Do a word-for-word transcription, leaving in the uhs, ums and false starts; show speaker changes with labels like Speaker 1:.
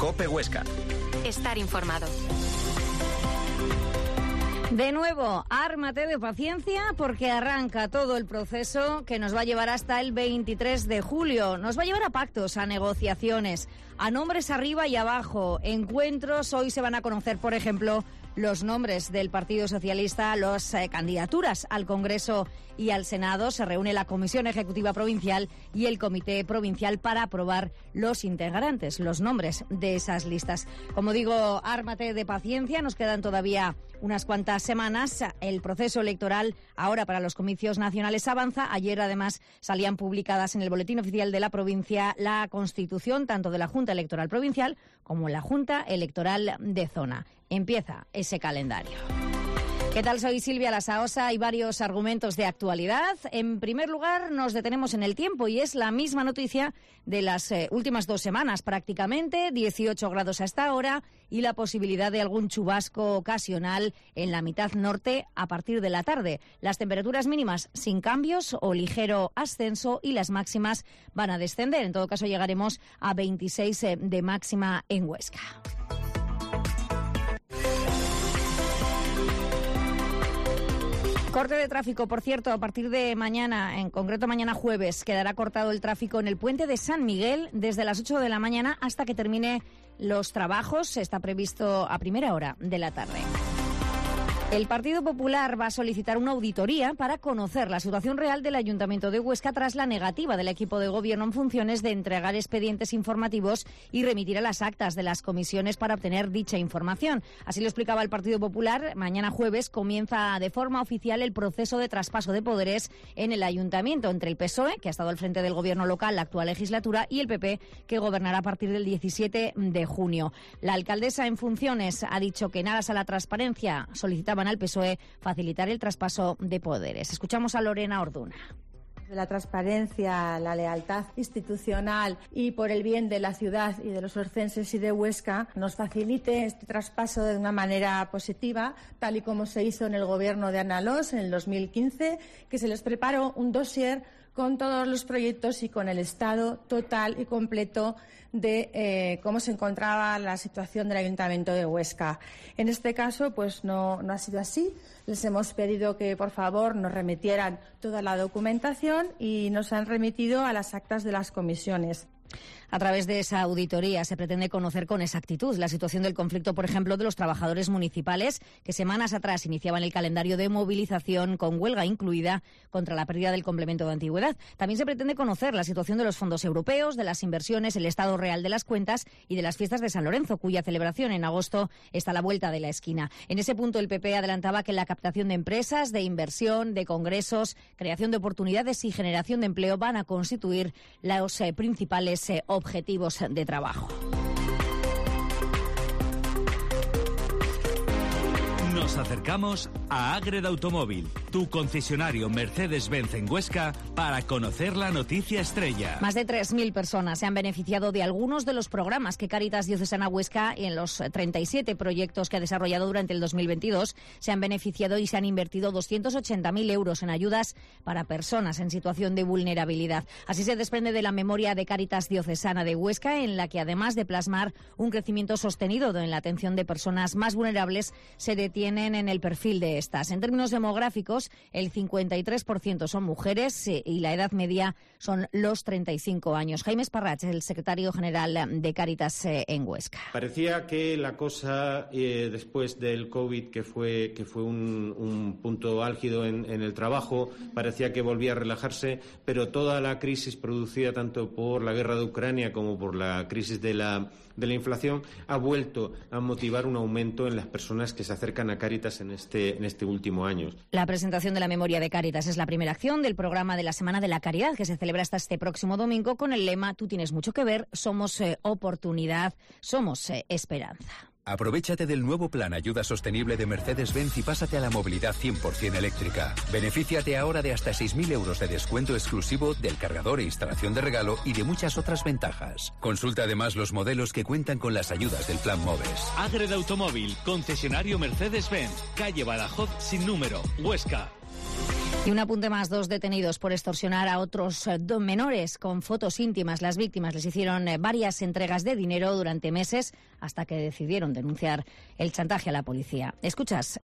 Speaker 1: COPE Huesca.
Speaker 2: Estar informado.
Speaker 3: De nuevo, ármate de paciencia porque arranca todo el proceso que nos va a llevar hasta el veintitrés de julio. Nos va a llevar a pactos, a negociaciones, a nombres arriba y abajo, encuentros. Hoy se van a conocer, por ejemplo, los nombres del Partido Socialista, las eh, candidaturas al Congreso y al Senado. Se reúne la Comisión Ejecutiva Provincial y el Comité Provincial para aprobar los integrantes, los nombres de esas listas. Como digo, ármate de paciencia, nos quedan todavía unas cuantas semanas. El proceso electoral ahora para los comicios nacionales avanza. Ayer, además, salían publicadas en el Boletín Oficial de la provincia la constitución tanto de la Junta Electoral Provincial como la Junta Electoral de Zona. Empieza ese calendario. ¿Qué tal? Soy Silvia Lasaosa. Hay varios argumentos de actualidad. En primer lugar, nos detenemos en el tiempo y es la misma noticia de las eh, últimas dos semanas prácticamente. dieciocho grados hasta ahora y la posibilidad de algún chubasco ocasional en la mitad norte a partir de la tarde. Las temperaturas mínimas sin cambios o ligero ascenso y las máximas van a descender. En todo caso, llegaremos a veintiséis eh, de máxima en Huesca. Corte de tráfico, por cierto, a partir de mañana, en concreto mañana jueves, quedará cortado el tráfico en el puente de San Miguel desde las ocho de la mañana hasta que termine los trabajos. Está previsto a primera hora de la tarde. El Partido Popular va a solicitar una auditoría para conocer la situación real del Ayuntamiento de Huesca tras la negativa del equipo de gobierno en funciones de entregar expedientes informativos y remitir a las actas de las comisiones para obtener dicha información. Así lo explicaba el Partido Popular. Mañana jueves comienza de forma oficial el proceso de traspaso de poderes en el Ayuntamiento entre el P S O E, que ha estado al frente del gobierno local la actual legislatura, y el P P, que gobernará a partir del diecisiete de junio. La alcaldesa en funciones ha dicho que en aras a la transparencia solicitaban al P S O E facilitar el traspaso de poderes. Escuchamos a Lorena Orduna.
Speaker 4: La transparencia, la lealtad institucional y por el bien de la ciudad y de los orcenses y de Huesca nos facilite este traspaso de una manera positiva, tal y como se hizo en el gobierno de Ana Alós en el dos mil quince, que se les preparó un dossier con todos los proyectos y con el estado total y completo de eh, cómo se encontraba la situación del Ayuntamiento de Huesca. En este caso, pues no, no ha sido así. Les hemos pedido que, por favor, nos remitieran toda la documentación y nos han remitido a las actas de las comisiones.
Speaker 3: A través de esa auditoría se pretende conocer con exactitud la situación del conflicto, por ejemplo, de los trabajadores municipales que semanas atrás iniciaban el calendario de movilización con huelga incluida contra la pérdida del complemento de antigüedad. También se pretende conocer la situación de los fondos europeos, de las inversiones, el estado real de las cuentas y de las fiestas de San Lorenzo, cuya celebración en agosto está a la vuelta de la esquina. En ese punto el P P adelantaba que la captación de empresas, de inversión, de congresos, creación de oportunidades y generación de empleo van a constituir los eh, principales eh, objetivos de trabajo.
Speaker 5: Nos acercamos a Ágreda Automóvil, tu concesionario Mercedes-Benz en Huesca, para conocer la noticia estrella.
Speaker 3: Más de tres mil personas se han beneficiado de algunos de los programas que Cáritas Diocesana Huesca, y en los treinta y siete proyectos que ha desarrollado durante el dos mil veintidós, se han beneficiado y se han invertido doscientos ochenta mil euros en ayudas para personas en situación de vulnerabilidad. Así se desprende de la memoria de Cáritas Diocesana de Huesca, en la que además de plasmar un crecimiento sostenido en la atención de personas más vulnerables, se detiene en el perfil de estas. En términos demográficos, el cincuenta y tres por ciento son mujeres y la edad media son los treinta y cinco años. Jaime Esparrach, el secretario general de Cáritas en Huesca.
Speaker 6: Parecía que la cosa, eh, después del COVID, que fue, que fue un, un punto álgido en, en el trabajo, parecía que volvía a relajarse, pero toda la crisis producida tanto por la guerra de Ucrania como por la crisis de la, de la inflación ha vuelto a motivar un aumento en las personas que se acercan a Cáritas en este, en este último año.
Speaker 3: La presentación de la memoria de Cáritas es la primera acción del programa de la Semana de la Caridad, que se celebra hasta este próximo domingo con el lema "Tú tienes mucho que ver, somos eh, oportunidad, somos eh, esperanza".
Speaker 7: Aprovéchate del nuevo plan Ayuda Sostenible de Mercedes-Benz y pásate a la movilidad cien por ciento eléctrica. Benefíciate ahora de hasta seis mil euros de descuento exclusivo del cargador e instalación de regalo y de muchas otras ventajas. Consulta además los modelos que cuentan con las ayudas del plan MOVES.
Speaker 5: Ágreda Automóvil, concesionario Mercedes-Benz, calle Badajoz sin número, Huesca.
Speaker 3: Y un apunte más, dos detenidos por extorsionar a otros dos menores con fotos íntimas. Las víctimas les hicieron varias entregas de dinero durante meses hasta que decidieron denunciar el chantaje a la policía. Escuchas.